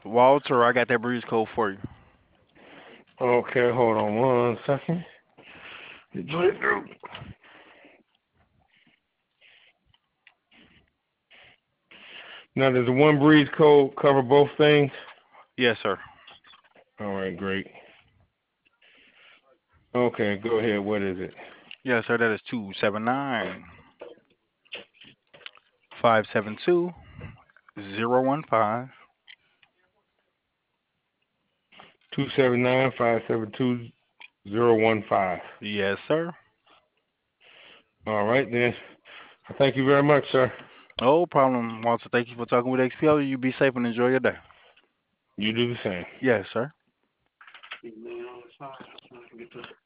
Walter, I got that breeze code for you. Okay, hold on one second. Put it through. Now, does the one breeze code cover both things? Yes, sir. All right, great. Okay, go ahead. What is it? Yes, sir. That is 279-572-015. 279-572-015. Yes, sir. All right, then. Thank you very much, sir. No problem, Walter. Thank you for talking with XPL. You be safe and enjoy your day. You do the same. Yes, sir.